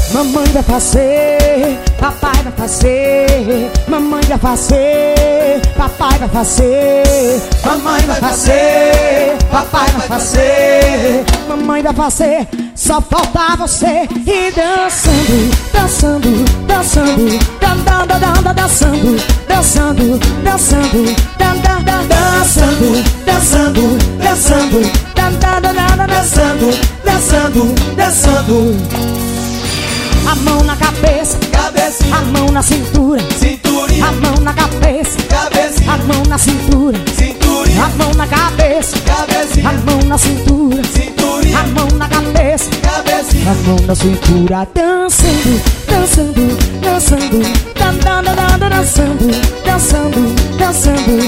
Mamãe vai fazer, papai vai fazer. Mamãe vai fazer, papai vai fazer. Mamãe vai fazer, papai vai fazer. Mamãe vai fazer, só falta você ir dançando, dançando, dançando, dançando, dançando, dançando, dançando, dançando, dançando, dançando, dançando, dançando, dançando. A mão na cabeça, cabecinha, a mão na cintura, cinturinha, a mão na cabeça, cabecinha, a mão na cintura, cinturinha, a mão na cabeça, cabecinha, a mão na cintura, cinturinha, a mão na cabeça, cabecinha, a mão na cintura, dançando, dançando, dançando, dançando, dançando, dançando, dançando,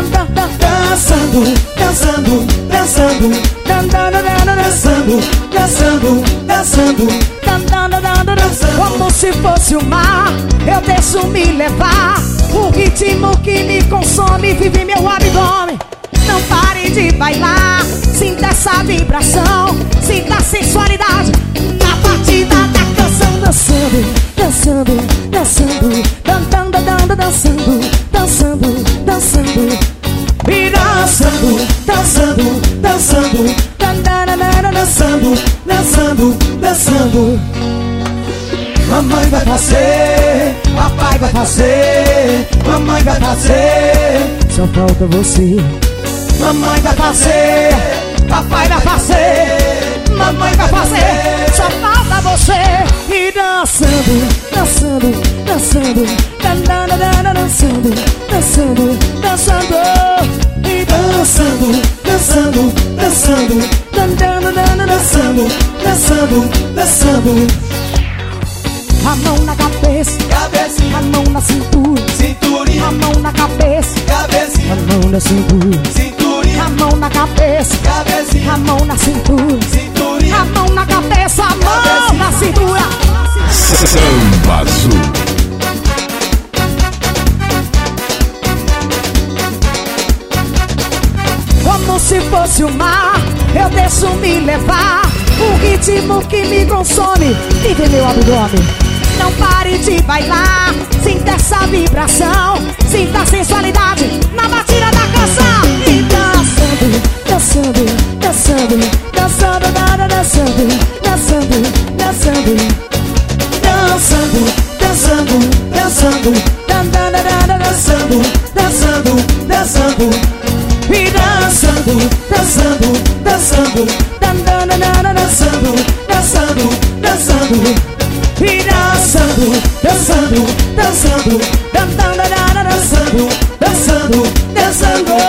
dançando, dançando, dançando, dançando, dançando, dançando, como se fosse o mar, eu deixo me levar. O ritmo que me consome vive meu abdômen. Não pare de bailar, sinta essa vibração, sinta a sensualidade na batida da canção. Dançando, dançando, dançando, dançando, dançando, dançando, dançando, e dançando, dançando, dançando, dançando, dançando, dançando. Mamãe vai fazer, papai vai fazer. Mamãe vai fazer, só falta você. Mamãe vai fazer, papai vai fazer. Mamãe vai fazer, só falta você. E dançando, dançando, dançando, dançando, dançando, dançando, e dançando, dançando, dançando, dançando, dançando, dançando. A mão na cabeça, cabecinha, a mão na cintura, cinturinha, a mão na cabeça, cabecinha, a mão na cintura, cinturinha, a mão na cabeça, cabecinha, a mão na cintura, cinturinha, a mão na cabeça, a mão na cintura. Samba Azul. Como se fosse o mar, eu deixo me levar. O ritmo que me consome vive meu abdômen. Não pare de bailar, sinta essa vibração, sinta a sensualidade na batida da canção. E dançando, dançando, dançando, dançando, dançando, dançando, dançando, dançando, dançando, dançando, dançando, dançando, dançando, e dançando, dançando, dançando, dançando, dançando, dançando, e dançando, dançando, dançando, dançando, dançando, dançando, dançando.